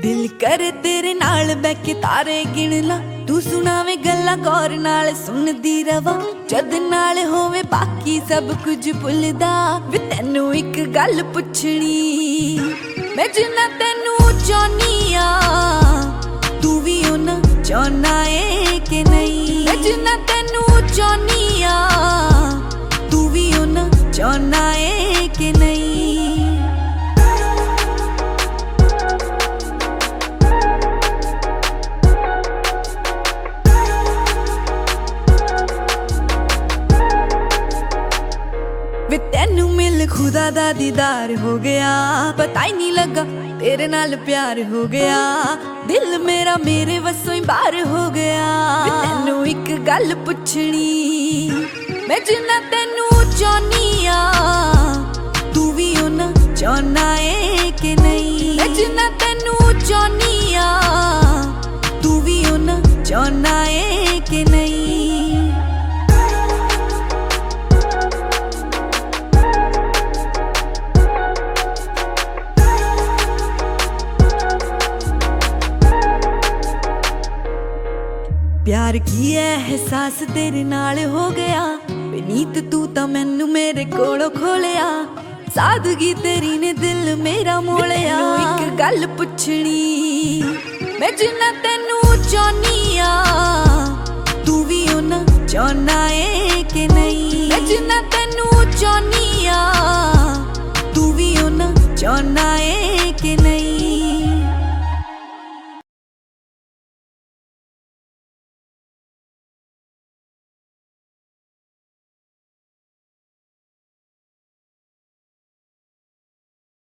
दिल करे तेरे नाल बैठ के तारे गिन ला, तू सुनावे गल्ला गौर नाल सुनदी रवा। जद नाल होवे बाकी सब कुछ भुलदा, वे तैनू एक गल पुछनी, मैं जिन्ना तैनू चाहनी आ तू भी उन्ना चाहना है कि नहीं। मैं जिन्ना तैनू चाहनी आ तू भी उन्ना चाहना है कि नहीं। वे तैनू मिल खुदा दा दीदार हो गया, पता ही नहीं लगा तेरे नाल प्यार हो गया। दिल मेरा मेरे वसों ही बाहर हो गया। वे तैनू एक गल पुछनी, मैं जिन्ना तैनू चाहनी आ तू भी उन्ना चाहना है कि नहीं। मैं जिन्ना तैनू चाहनी आ तू भी उन्ना चाहना है कि नहीं। प्यार की एहसास तेरे नाल हो गया, बेनीत तू तां मैनू मेरे कोलों खोलिया। सादगी तेरी ने दिल मेरा मोलिया। एक गल पुछनी, मैं जिन्ना तैनू चाहनी आ तू भी उन्ना चाहना है कि नहीं। मैं जिन्ना तैनू चाहनी आ तू भी उन्ना चाहना